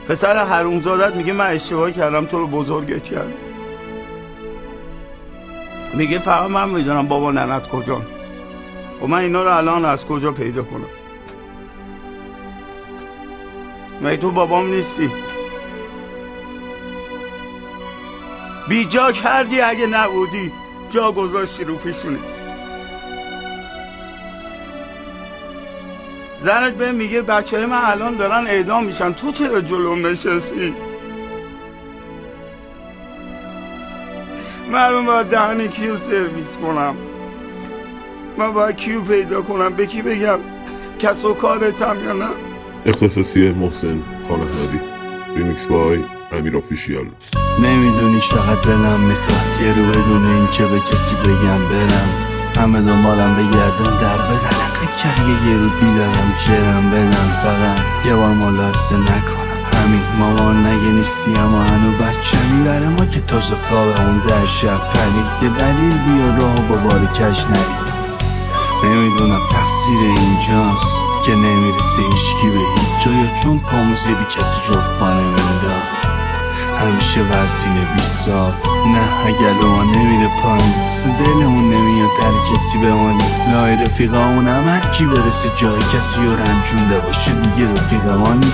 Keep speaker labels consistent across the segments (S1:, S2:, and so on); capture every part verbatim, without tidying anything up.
S1: پسر حرومزادت میگه من اشتباه کردم تو رو بزرگت کردم. میگه فقط من میدونم بابا ننت کجا. و من اینا رو الان از کجا پیدا کنم؟ مگه تو بابام نیستی؟ بی جا کردی، اگه نبودی جا گذاشتی رو پیشونی. زنت به میگه بچه من الان دارن اعدام میشن، تو چرا جلوم نشستی؟ من باید دهن کیو سرویس کنم؟ من باید کیو پیدا کنم؟ به کی بگم کس و کارتم یا نه؟
S2: اختصاصی محسن خان احمدی، ریمیکس بای امیر آفیشیال.
S3: نمیدونی چقدر دلم میخواد یه رو بدون این که به کسی بگم برم، همه دنبالم بگردم در بدن که یه رو دیدنم جرم بدن، فقط یه بار ملاحظه نکنم همین مامان نگه نیستی اما هنو بچه میبره ما که تازه خوابمون در شب پرید، یه دلیل بیا راه با بار کش نرید. نمیدونم تقصیر اینجاست که نمیرسه هیچکی به هیچ جا، یا چون پامو زیری کسی جفا نمینداخت همیشه وزینه بیست سال. نه اگه ما نمیره پایین اصلا دلمون نمیاد در کسی بمانی، لای رفیقامون هم هرکی برسه جای کسی رو رنجونده باشه میگه رفیقمانی.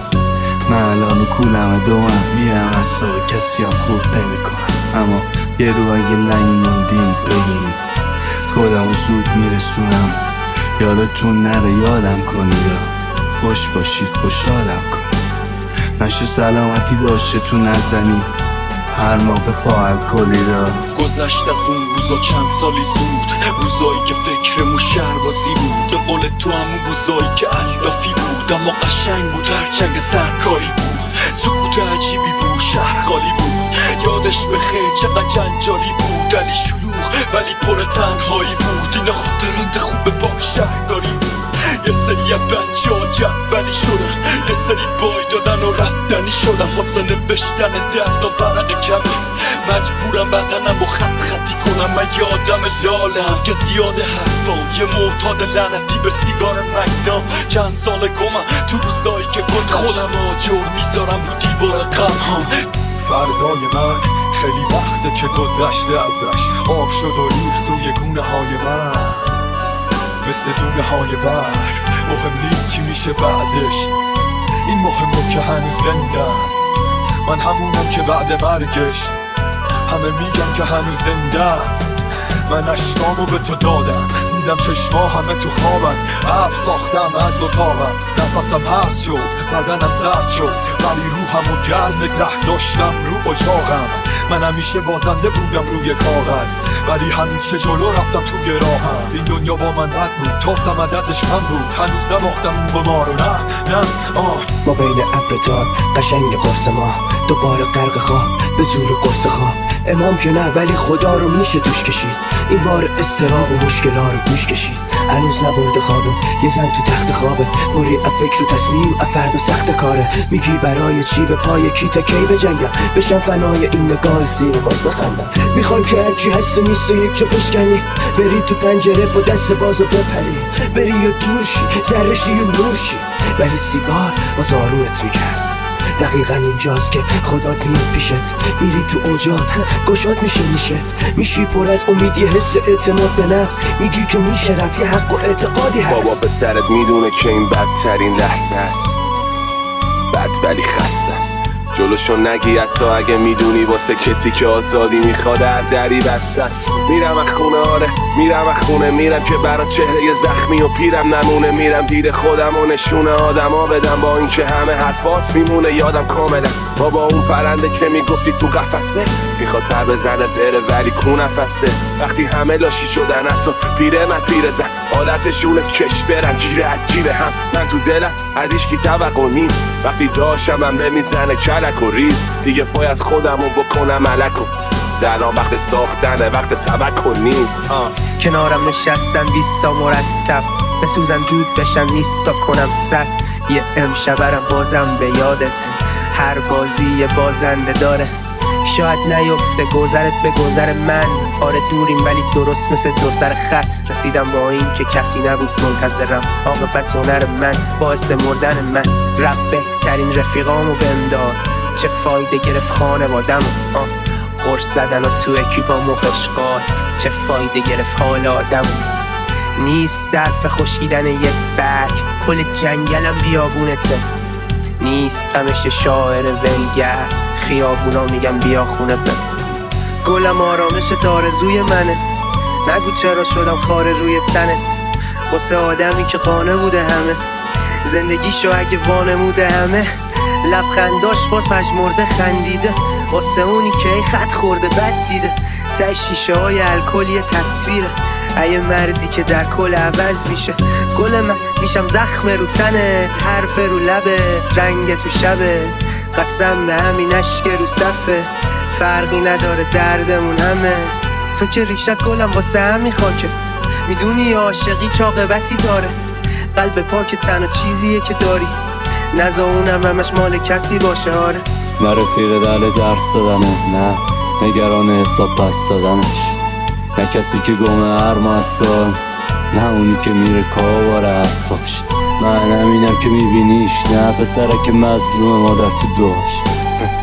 S3: من الان کولم دوم میرم از سای کسی هم خورد نمی کنم، اما یه رو اگه لنگ موندیم بگیم خودمو زود میرسونم. یادتون نره یادم کنید، خوش باشید خوشحالم کنید، نشه سلامتی داشته تو نزنید هر موقع پا الکلی را.
S4: گذشت از اون روزا چند سالی زود، روزایی که فکرمون شهربازی بود، به قول تو همون روزایی که علافی بود اما قشنگ بود، هرچنگ سرکاری بود، سکوت عجیبی بود، شهر خالی بود. یادش بخیر چقدر جنجالی بود، علی شلوغ ولی پر تنهایی بود، اینا خاطرات خوبه با شهرداری بود. یه سری بچه ها جولی شدن، یه سری بای دادن و رفتنی شدن، واسه نوشتن درد و برق کمی مجبورم بدنم و خط خطی کنم. من یادم لالم که زیاد حرفام، یه معتاد لعنتی به سیگار مگنا. چند سال گمم تو روزایی که گذشت، خودم آجر میذارم رو دیوار غم هم.
S5: فردای من خیلی وقته که گذشته ازش، آب شد و ریخت توی گونه های من مثل دونه های برف. مهم نیست چی میشه بعدش، این مهمه که هنوز زندم. من همونم که بعد مرگش همه میگن که هنوز زنده است. من اشکامو به تو دادم، میدم چشما همه تو خوابن، عب ساختم از اتاقم، نفسم هست شد بدنم سرد شد ولی روحمو گرم نگه داشتم رو اجاقم. من همیشه بازنده بودم روی کاغذ ولی همیشه جلو رفتم تو گراهم. این دنیا با من بد بود تا سمددش کم بود، هنوز نباختم اون بمارو نه نه آه.
S6: ما بین ابرتان قشنگ قرص ما، دوباره غرق خواب به زور قرص خواب. امام که نه ولی خدا رو میشه توش کشید، این بار استراب و مشکلات رو گوش کشید. هنوز نبرده خوابه یه زن تو تخت خوابه، بری افکر و تصمیم افرد و سخت کاره. میگی برای چی به پای کی تا کی بجنگم، بشم فنای این نگاه سیر باز بخندم. میخوای که هرچی هست و نیست و یک جا بشکنی، بری تو پنجره با دست بازو بپری، بری یا دور شی زرشی یا نور شی، ولی سیگار باز آرومت میکرد. دقیقا اینجاست که خدات میاد پیشت، میری تو اوجات گشاد میشه میشت، میشی پر از امید یه حس اعتماد به نفس، میگی که میشه رفت یه حق و اعتقادی هست.
S7: بابا به سرت میدونه که این بدترین لحظه است، بد ولی خسته است. جلوشو نگی حتی اگه میدونی واسه کسی که آزادی میخواد هر دری بسته است. میرم از خونه آره میرم از خونه، میرم که برا چهره زخمی و پیرم نمونه، میرم دید خودم و نشونه آدما بدم، با این که همه حرفات میمونه یادم کاملا. بابا اون پرنده که میگفتی تو قفسه میخواد پر بزنه بره ولی کو نفسه. وقتی همه لاشی شدن حتی پیره من پیره زن، عادتشونه کش برن جیره عجیبه هم. من تو دلم از ایشکی توقع نیست، وقتی داشتم من به میزنه کلک و ریز، دیگه باید خودمو بکنم ملک و سلام. وقت ساختنه وقت توکل نیست.
S8: آه. کنارم نشستن بیستا مرتب، بسوزن دود بشن نیستا کنم سر. یه امشبرم بازم به یادت، هر بازی یه بازنده داره، شاید نیفته گذرت به گذر من. آره دوریم ولی درست مثل دو سر خط. رسیدم با این که کسی نبود منتظرم. عاقبت هنر من باعث مردن من. رب بهترین رفیقامو بهم داد. چه فایده گرفت خانوادم قرص زدن و تو اکیپا مخشقال. چه فایده گرفت حال آدم نیست درف خشکیدن یک برگ. کل جنگلم بیابونته نیست غمش شاعر ولگرد. خیابونا میگن بیا خونه بم. گلم آرامش آرزوی منه. نگو چرا شدم خاره روی تنت. واسه آدمی که قانه بوده همه زندگیشو اگه وانموده همه. لبخنداش باز پژمرده خندیده واسه اونی که ای خط خورده بد دیده. ته شیشه های الکل یه تصویره ای مردی که در کل عوض میشه. گل من میشم زخم رو تنت. حرف رو لبت رنگ تو شبت. قسم به همین اشک رو صفه فرقی نداره دردمون همه. تو که ریشت گلم واسه همین خاکه. میدونی عاشقی چاقبتی داره. قلب پاک تنها چیزیه که داری. نزا اونم همش مال کسی باشه. آره
S3: نه رفیق دل درس دادنه. نه نگران حساب پس دادنش. نه کسی که گمه هر مستان. نه اونی که میره کاوار حرفاش. من همینم که میبینیش. نه پسره که مظلوم مادر تو داشت.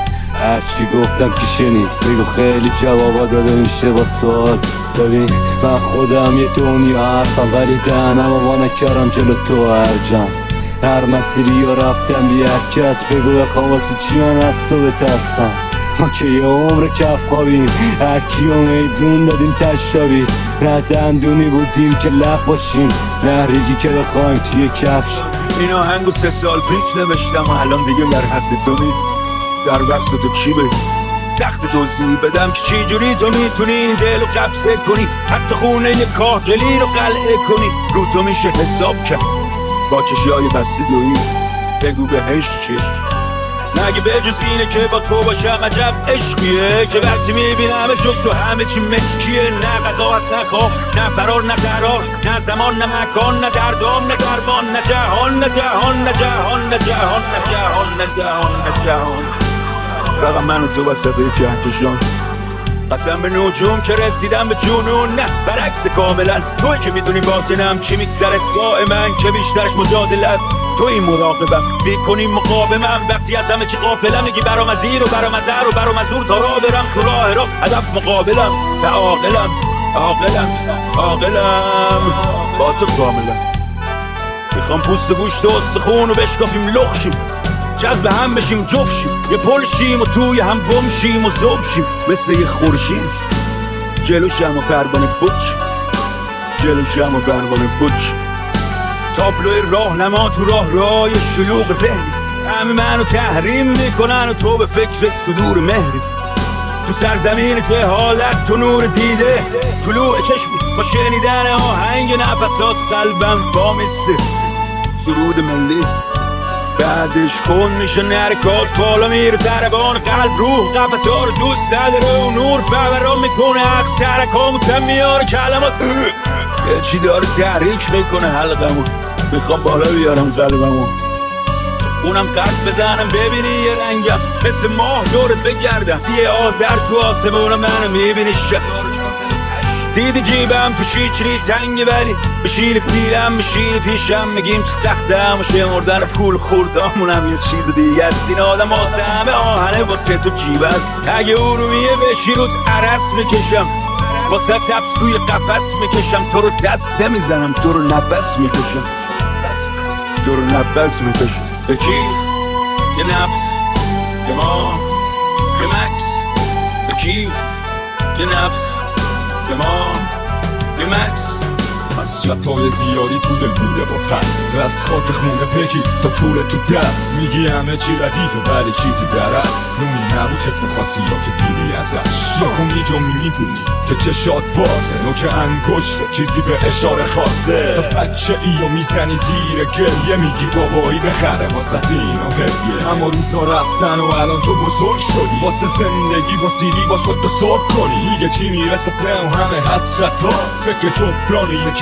S3: هرچی گفتم که شنید بگو خیلی جوابا داده میشه با سوال. ببین من خودم یه دنیا حرفم ولی دهنم و نکرم جلو تو هر جان. هر مسیری یا رفتم بی حرکت بگو بخوام واسه چی من از تو بترسم. ما که یه عمر کف خوابیم هر کیو میدون دادیم تشابید. نه دندونی بودیم که لب باشیم نه ریگی که بخوایم توی کفش.
S5: این آهنگو سه سال پیش نوشتم و الان دیگه در حد دونی در وصل تو کی بگی. سخت توضیح بدم که چی جوری تو میتونی این دل رو قبضه کنی. حتی خونه یه کاهگلی رو قلعه کنی. رو تو میشه حساب کرد با چشای بسته دویی. بگو بهش چش مگه به جز اینه که با تو باشم عجب عشقیه که وقتی میبینم جز تو همه چی مشکیه. نه غذا هست نه خواب نه فرار نه قرار نه زمان نه مکان نه دردام نه درمان نه جهان نه جهان نه جهان نه جهان نه جهان نه جهان نه جهان. فقط من و تو وسط کهکشان. قسم به نجوم که رسیدم به جنون. نه برعکس کاملا توی که میدونی باطنم چی میگذره. دعای من که بیشترش مجادله است. توی مراقبم میکنی مقاومم وقتی از همه چی غافلم. میگی برام از این و برام از هر و برام از اون تا راه برم تو راه راست. هدف مقابلم و عاقلم عاقلم عاقلم با تو کاملا. میخوام پوست و گوشت و استخون و بشکافیم لخشیم. جذب هم بشیم جفشیم. یه پل شیم و توی هم گم شیم و ذوب شیم مثل یه خورشید. جلوشم و پروانه بچ جلوشم و پروانه بچ. تابلوی راهنما تو راه راه شلوغ ذهنی. همه منو تحریم میکنن و تو به فکر صدور مهری. تو سرزمین که حالت تو نور دیده طلوع چشمی با شنیدن آهنگ نفسات قلبم با مثل سرود ملی. بعدش کن میشه نرکات بالا میره ضربان قلب روح قفصه ها رو دوست نداره و نور فوران میکنه عقل ترکام و تم میاره کلمات. یه چی داره تحریک میکنه حلقمو. میخوام بالا بیارم قلبمو. اونم قد بزنم ببینی یه رنگم مثل ماه دورت بگردم. سیه آذر تو آسمون منو میبینی شخص. دیدی جیبم تو شیچری تنگه ولی بشین پیرم بشین پیشم. میگیم چه سختم و شمردن پول خوردامونم یه چیز دیگه است. این آدم واسه همه آهنه واسه تو جیب است. اگه ارومیه بشی روت عرس میکشم واسه تبس توی قفس میکشم. تو رو دست نمیزنم تو رو نفس میکشم. تو رو نفس میکشم. به کیف یه نفس یه ما یه مکس. به کیف یه نفس یه ما یه مکس. حسرت‌های زیادی تو دل بوده با پس. از خاک خونه پکی تا پول تو دست. میگی همه چی ردیفه ولی چیزی در است. نونی نبود که میخواستی یا که دیدی ازش. یا کنی جو میبونی که چشات بازه. نوک انگشته چیزی به اشاره خواسته. تا بچه ای و میزنی زیر گریه. میگی بابایی بخره واسه اینو هدیه. اما روزا رفتن و الان تو بزرگ شدی. واسه زندگی با سیری باز خود تو صبح کنی. دیگه چی میرسه به همه حسرتات. فکر جبرانی یکم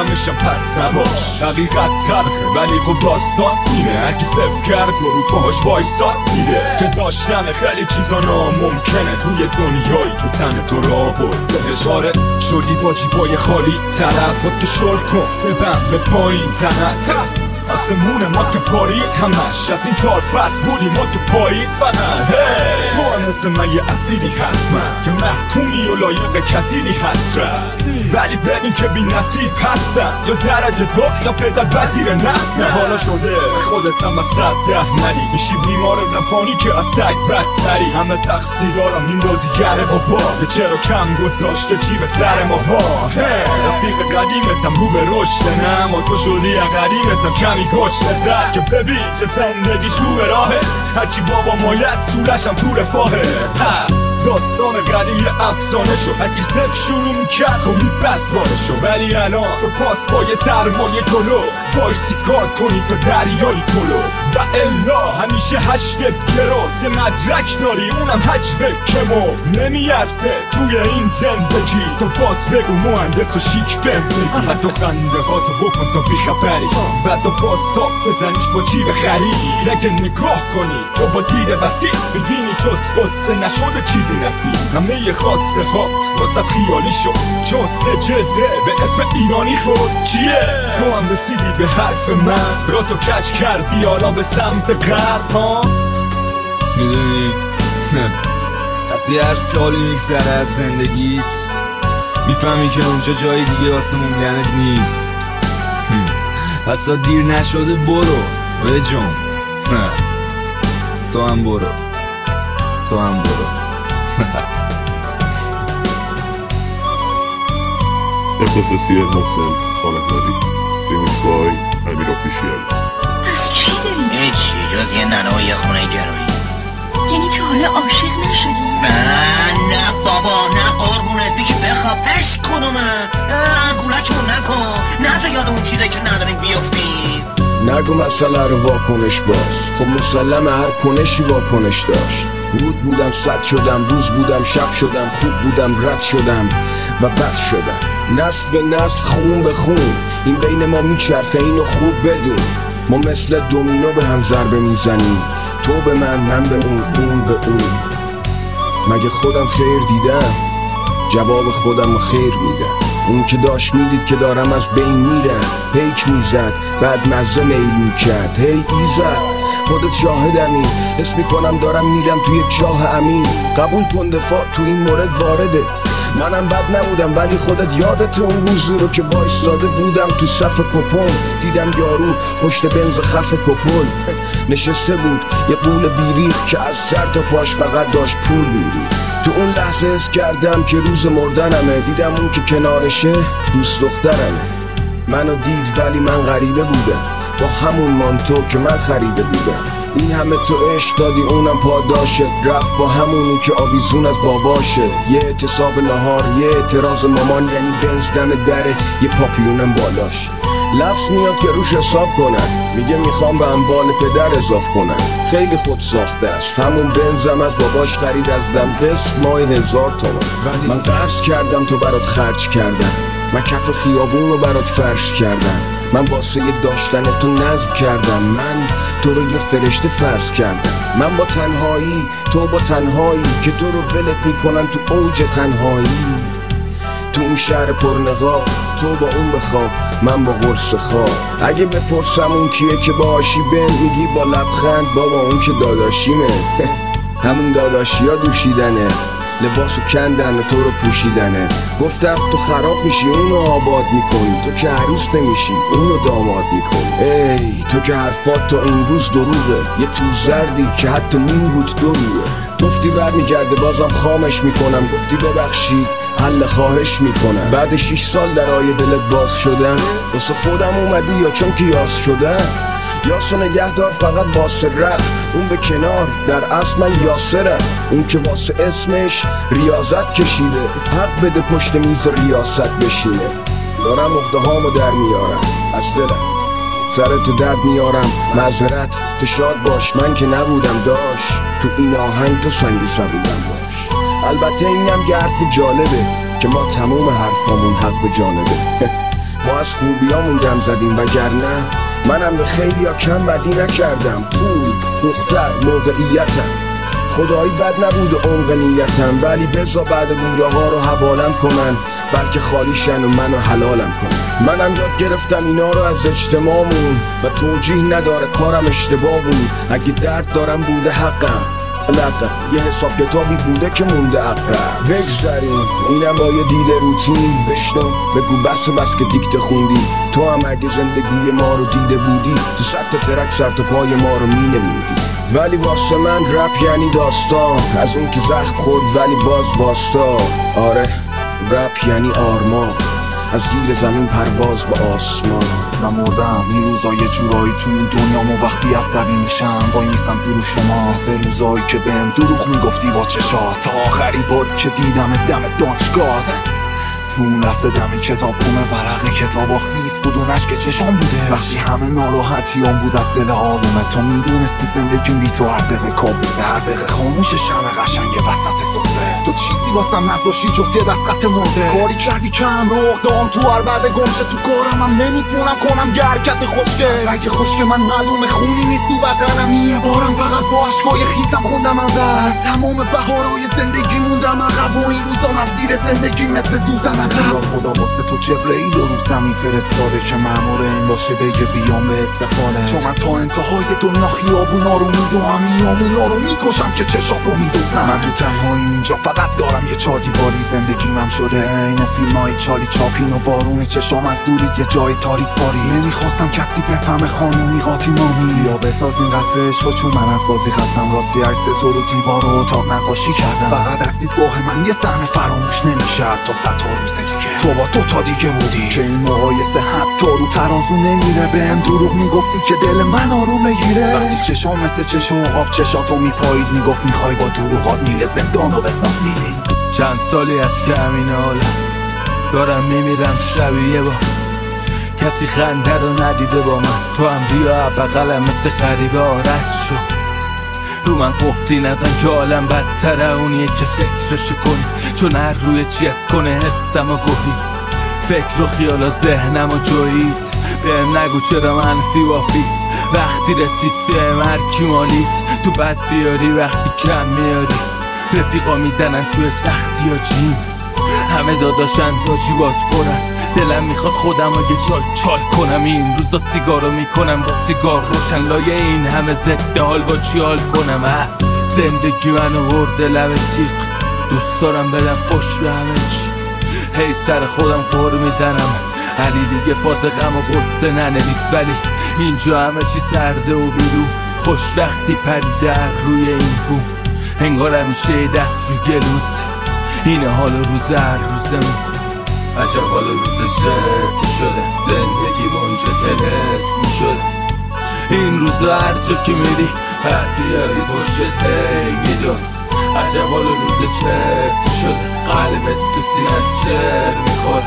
S5: کمشم پس نباش. حقیقت تلخه ولی خب داستان اینه، هرکی صفر کرد و رو پاهاش وایساد دیده که داشتن خیلی چیزا ناممکنه توی دنیایی که تن تو را برده. اشاره شدی با جیبای خالی، طرفات تو شل کن ببند به پایین تنت آسمون ما که پارید همش از این کار فصل بودی ما تو پاییز فقط. تو هم مثل من یه اسیری حتما که محکومی و لایق کسیری حتما، ولی ببین که بی نصیب هستم یا درجه دو یا پدر وزیر نه. حالا شده خودت هم از صد ده نری میشی بیمار روانی که از سگ بدتری. همه تقصیرارم میندازی گره بابا که چرا کم گذاشته جیب سر ما ها. رفیق قدیمتم رو به رشد نه، اما تو شدی قدیمتم کمی کشته در که ببین چه زندگی شو به راهه، هرچی بابا مایه از طولشم تو رفاهه. داستان قدیم یه افسانه شد، هرکی صفر شروع میکرد خب میبست بارشو، ولی الان تو پاس با یه سرمایه جلو بایستی کار کنی تو دریای کلو و الا همیشه هشتت گراز مدرک داری اونم حجبه کمو نمیارزه توی این زندگی. تو پاس بگو مهندس و شیک بمونی و تو خنده ها تو بکن تا بیخبری و تو پاس تاپ بزنیش با جیب خرید. اگه نگاه کنی تو با دید وسیع ببینی توس قصه نشده چیزی نسی. همه یه خواسته هات واسط خیالی شد چون سه جلده به اسم ایرانی خود چیه. تو هم رسیدی به حرف من را تو کچ کردی حالا به سمت غرب ها.
S9: میدونی وقتی هر سالی میگذره از زندگیت میفهمی که اونجا جای دیگه واسه موندنت نیست. پس تا دیر نشده برو به جون. تو هم برو تو هم برو.
S2: اختصاصی محسن خانه‌داری ریمیکس بای امیر آفیشیال.
S10: پس چی داری؟
S11: هیچی جز یه ننه و یه خونه گرویی.
S10: یعنی تو حالا عاشق نشدی؟
S11: من نه بابا نه قربونت بگی بخواب عشق کنم من گولکمون نکن نه تو یاد اون چیزه که نداریم بیافتیم.
S6: نگو مسئله رو واکنش باز، خب مسلم هر کنشی واکنش داشت. رود بودم صد شدم، روز بودم شب شدم، خوب بودم رد شدم و بد شدم. نسل به نسل خون به خون این بین ما میچرخه اینو خوب بدون. ما مثل دومینو به هم ضربه میزنیم، تو به من من به اون اون به اون. مگه خودم خیر دیدم؟ جواب خودم خیر میدم. اون که داشت میدید که دارم از بین میرم، پیک میزد بعد مزه میل میکرد. هی ایزد خودت شاهدمی، حس میکنم دارم میرم توی یک چاه امین. قبول کن دفاع تو این مورد وارده. منم بد نبودم ولی خودت یادت اون روزی رو که وایستاده بودم تو صف کپون. دیدم یارو پشت بنز خف کپل نشسته بود یه قول بیریخ که از سر تا پاش فقط داشت پول میریخت. تو اون لحظه حس کردم که روز مردنمه. دیدم اون که کنارشه دوست دخترمه. منو دید ولی من غریبه بودم با همون مانتو که من خریده بودم. این همه تو عشق دادی اونم پاداشت، رفت با همونی که آویزون از باباشه. یه اعتصاب نهار یه اعتراض مامان، یعنی بنز دم دره یه پاپیونم بالاش. لفظ میاد که روش حساب کنن، میگه میخوام به اموال پدر اضاف کنن. خیلی خود ساخته است، همون بنزم از باباش خرید از دم قسط ماه هزار تومن. من قرض کردم تو برات خرج کردم، من کف خیابون رو برات فرش کردم. من واسه داشتن تو نظم کردم، من تو رو یه فرشته فرض کردم. من با تنهایی تو با تنهایی که تو رو ولت میکنن تو اوج تنهایی. تو اون شهر پرنقاب تو با اون بخواب من با قرص خواب. اگه بپرسم اون کیه که باشی بن میگی با لبخند بابا اون که داداشیمه. همون داداشی ها دوشیدنه، لباسو کندن و تو رو پوشیدنه. گفتم تو خراب میشی اونو آباد میکنی، تو که عروس نمیشی اونو داماد میکنی. ای تو که حرفات تا این روز دروغه، یه تو زردی که حتی نیم روت دو روه. گفتی برمیگرده بازم خامش میکنم، گفتی ببخشید حل خواهش میکنم. بعد شیش سال در آیه دلت باز شدم، واسه خودم اومدی یا چون که یاس شدم؟ یاسو نگهدار فقط واسه رفت، اون به کنار در اصل من یاسرم. اون که واسه اسمش ریاضت کشیده، حق بده پشت میز ریاست بشینه. دارم عقده هامو در میارم از دلم، سر تو درد میارم معذرت. تو شاد باش من که نبودم داشت، تو این آهنگ تو سنگی سبودم باش. البته اینم که حرف جالبه که ما تموم حرفامون حق به جانبه.
S12: ما از خوبیامون دم زدیم وگرنه منم به خیلی ها کم بدی نکردم. پول، دختر، موقعیتم خدایی بد نبود عمق نیتم، ولی بزا بعد بوده ها رو حوالم کنن بلکه خالیشن و منو حلالم کنن. منم یاد گرفتم اینا رو از اجتماعمون و توجیه نداره کارم اشتباه بود. اگه درد دارم بوده حقم، لقم یه حساب کتابی بوده که مونده عقب. بگذاریم اینم با یه دید روتین بشنو بگو بس و بس که دیکته خوندی. تو هم اگه زندگی ما رو دیده بودی تو سطح ترک سر تا پای ما رو می نمودی. ولی واسه من رپ یعنی داستان از اون که زخم خورد ولی باز باستا. آره رپ یعنی آرمان از زیر زمین پرواز به آسمان.
S13: من مردم این روزا یه جورایی تو این دنیامو وقتی عصبی میشم وای میسم جلو شما، مثل روزایی که بهم دروغ میگفتی با چشات تا آخرین بار که دیدم دم دانشگاهت. تو اون لحظه دمی کتاب خونه ورق کتابا خیس بود اون عشق چشام بوده وقتی همه ناراحتیام بود از دل آرومه. تو میدونستی زندگیم بی تو هر دقیقه کابوسه، هر دقیقه خاموش شمع قشنگ وسط سفره. تو چیزی واسم نذاشی جز یه دست خط مرده، کاری کردی که هم رخ دام تو هر بعد گمشه. تو کارم هم نمیتونم کنم یه حرکت خوشگه سنگ خشک من معلومه خونی نیست تو بدنم. یه بارم فقط با عشقای خیسم خوندم از از تمام بهارای زندگی موندم عقب و این روزا مسیر زندگی مثل سوزن خدا واسه تو جبرئیل رو زمین فرستاده که مأمور این باشه بگه بیام به استقباله. چون من تا انتهای دنیا خیابونا رو میدوام میامونا رو میکشم که چشات رو میدوزم. من تو تنهاییم اینجا فقط دارم یه چار دیواری، زندگی من شده این فیلم های چالی چاپین و بارون چشام از دوری یه جای تاریک باری. نمیخواستم کسی بفهمه خانومی قاطی مامی یا بسازیم قصر عشق چون من از بازی خستم. راستی عکس تو رو دیوار رو اتاق نقاشی کردم فقط از دیدگاه من یه صحنه فراموش نمیشه تا صد تا روز دیگه. تو با دو تا دیگه بودی که این مقایسه حتی رو ترازو نمیره. بهم دروغ میگفتی که دل من آروم بگیره وقتی چشام مثل چشم عقاب چشاتو میپایید میگفت میخوای با دروغات میله زندانو بسازی.
S3: چند سالی از که همین حالم دارم میمیرم شبیه با کسی خنده رو ندیده با من. تو هم بیا بغلم مثل غریبه آرد شو رو من قفلی نزن که عالم بدتره اونیه که فکرشو کنی چون هر روی چی از کنه حسم و گوهی فکر و خیال و ذهنم و جویید. بهم نگو چرا منفی وافی وقتی رسید بهم هر کی مالید. تو بد بیاری وقتی کم میاری رفیقا میزنن توی سختی یا جیم همه داداشن با جیبات برن. دلم میخواد خودم رو یه جای چال کنم این روزا سیگارو میکنم با سیگار روشن لایه این همه ضد حال با چی حال کنم. اه زندگی منو برده لب تیغ دوست دارم بدم فش به همه چی هی سر خودم قور میزنم علی دیگه فاز غم و قصه ننویس ولی اینجا همه چی سرده و بیرو خوش وقتی پریده روی این بوم انگار همیشه دست رو گلوت اینه حال روز هر روزمون. عجب حال روز جدی شده زندگی منجه تلسمی شده این روزا هر جا که میری هر بیاری پشت هی میدون. عجب حال روز جدی شده قلبت تو سینت چر میخوره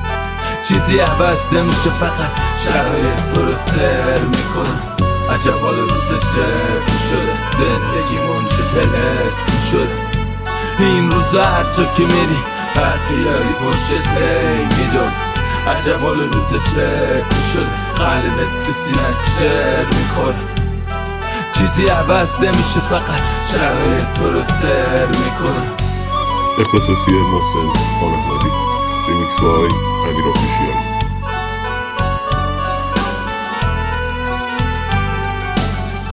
S3: چیزی عوض نمیشه فقط شرایط تو رو سر میکنه. عجب حال روز جدی شده زندگی منجه تلسمی شده این روزا هر جا که میری هر بیاری پشت هی میدون. عجب حال روز جدی شده قلبت تو سینت چر میخوره چیزی عوض نمیشه فقط شرایط تو رو سر میکنه.
S2: اختصاصی محسن خان احمدی ریمیکس بای امیر آفیشیال.